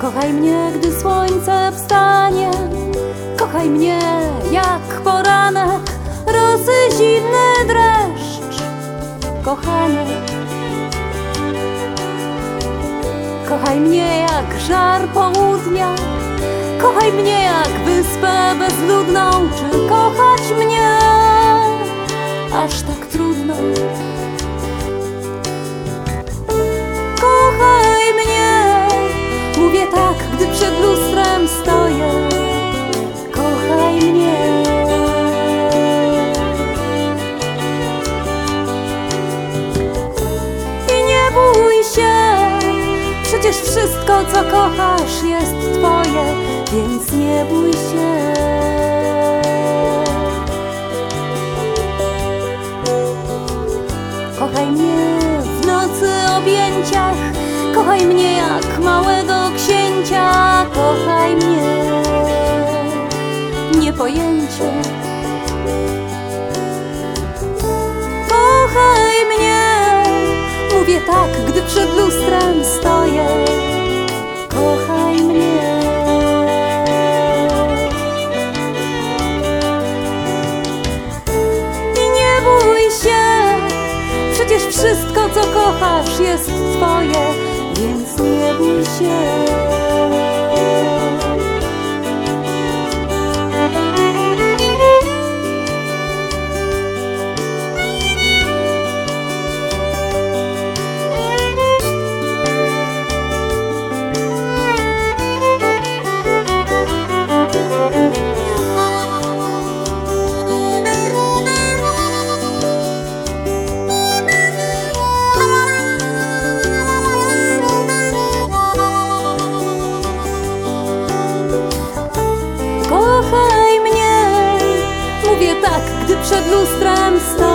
Kochaj mnie, gdy słońce wstanie, kochaj mnie jak poranek, rosy zimny dreszcz. Kochanie, kochaj mnie jak żar południa, kochaj mnie jak wyspę bezludną. Czy kochać mnie aż tak trudno? Kochaj mnie, mówię tak, gdy przed lustrem stoję. Kochaj mnie. I nie bój się, przecież wszystko, co kochasz, jest twoje, więc nie bój się. Kochaj mnie w nocy objęciach, kochaj mnie jak małego księcia. Kochaj mnie niepojęcie. Kochaj mnie, mówię tak, gdy przed lustrem stoję. Kochaj mnie. I nie bój się, przecież wszystko, co kochasz, jest twoje, więc nie bój się. Kochaj mnie, mówię tak, gdy przed lustrem stoję.